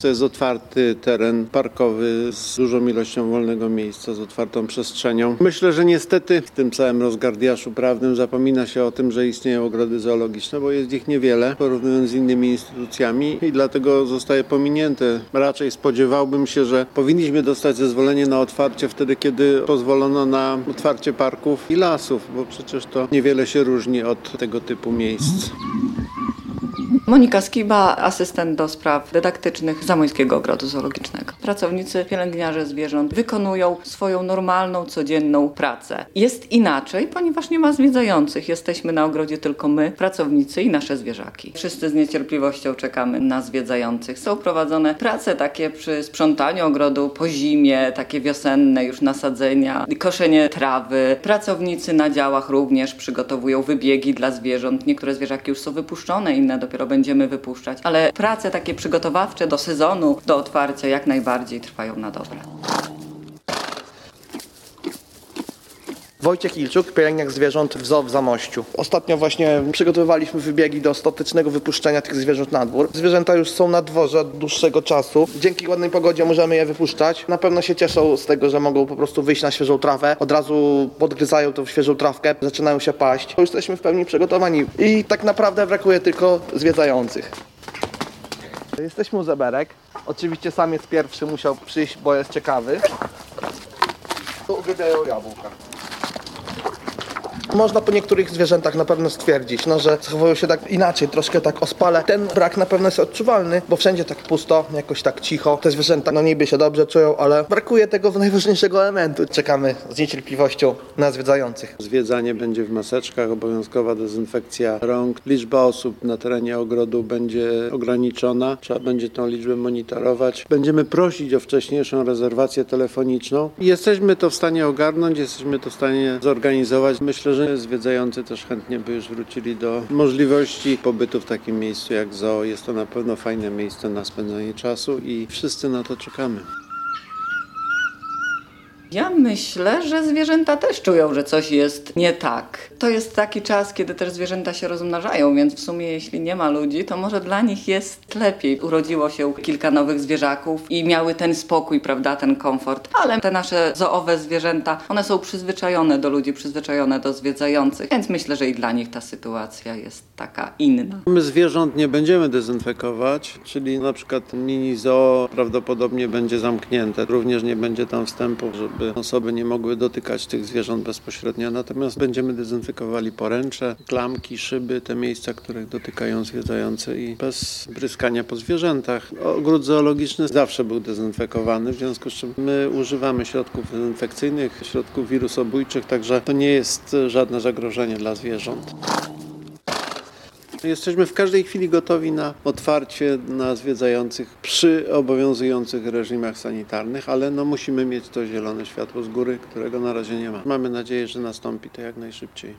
To jest otwarty teren parkowy z dużą ilością wolnego miejsca, z otwartą przestrzenią. Myślę, że niestety w tym całym rozgardiaszu prawnym zapomina się o tym, że istnieją ogrody zoologiczne, bo jest ich niewiele, porównując z innymi instytucjami i dlatego zostaje pominięte. Raczej spodziewałbym się, że powinniśmy dostać zezwolenie na otwarcie wtedy, kiedy pozwolono na otwarcie parków i lasów, bo przecież to niewiele się różni od tego typu miejsc. Monika Skiba, asystent do spraw dydaktycznych Zamojskiego Ogrodu Zoologicznego. Pracownicy, pielęgniarze zwierząt wykonują swoją normalną, codzienną pracę. Jest inaczej, ponieważ nie ma zwiedzających. Jesteśmy na ogrodzie tylko my, pracownicy i nasze zwierzaki. Wszyscy z niecierpliwością czekamy na zwiedzających. Są prowadzone prace takie przy sprzątaniu ogrodu po zimie, takie wiosenne już nasadzenia, koszenie trawy. Pracownicy na działach również przygotowują wybiegi dla zwierząt. Niektóre zwierzaki już są wypuszczone, inne dopiero będziemy wypuszczać, ale prace takie przygotowawcze do sezonu, do otwarcia jak najbardziej trwają na dobre. Wojciech Ilczuk, pielęgniarz zwierząt w zoo w Zamościu. Ostatnio właśnie przygotowywaliśmy wybiegi do ostatecznego wypuszczenia tych zwierząt na dwór. Zwierzęta już są na dworze od dłuższego czasu. Dzięki ładnej pogodzie możemy je wypuszczać. Na pewno się cieszą z tego, że mogą po prostu wyjść na świeżą trawę. Od razu podgryzają tą świeżą trawkę, zaczynają się paść. Już jesteśmy w pełni przygotowani i tak naprawdę brakuje tylko zwiedzających. Jesteśmy u zeberek. Oczywiście samiec pierwszy musiał przyjść, bo jest ciekawy. Tu uwielbiają jabłka. Można po niektórych zwierzętach na pewno stwierdzić, że zachowują się tak inaczej, troszkę tak ospale. Ten brak na pewno jest odczuwalny, bo wszędzie tak pusto, jakoś tak cicho. Te zwierzęta niby się dobrze czują, ale brakuje tego najważniejszego elementu. Czekamy z niecierpliwością na zwiedzających. Zwiedzanie będzie w maseczkach, obowiązkowa dezynfekcja rąk. Liczba osób na terenie ogrodu będzie ograniczona. Trzeba będzie tą liczbę monitorować. Będziemy prosić o wcześniejszą rezerwację telefoniczną. Jesteśmy to w stanie ogarnąć, jesteśmy to w stanie zorganizować. Myślę, że zwiedzający też chętnie by już wrócili do możliwości pobytu w takim miejscu jak zoo. Jest to na pewno fajne miejsce na spędzanie czasu i wszyscy na to czekamy. Ja myślę, że zwierzęta też czują, że coś jest nie tak. To jest taki czas, kiedy też zwierzęta się rozmnażają, więc w sumie jeśli nie ma ludzi, to może dla nich jest lepiej. Urodziło się kilka nowych zwierzaków i miały ten spokój, prawda, ten komfort. Ale te nasze zoowe zwierzęta, one są przyzwyczajone do ludzi, przyzwyczajone do zwiedzających, więc myślę, że i dla nich ta sytuacja jest taka inna. My zwierząt nie będziemy dezynfekować, czyli na przykład mini zoo prawdopodobnie będzie zamknięte. Również nie będzie tam wstępu, żeby osoby nie mogły dotykać tych zwierząt bezpośrednio. Natomiast będziemy dezynfekowali poręcze, klamki, szyby, te miejsca, których dotykają zwiedzający i bez bryskania po zwierzętach. Ogród zoologiczny zawsze był dezynfekowany, w związku z czym my używamy środków dezynfekcyjnych, środków wirusobójczych, także to nie jest żadne zagrożenie dla zwierząt. Jesteśmy w każdej chwili gotowi na otwarcie na zwiedzających przy obowiązujących reżimach sanitarnych, ale musimy mieć to zielone światło z góry, którego na razie nie ma. Mamy nadzieję, że nastąpi to jak najszybciej.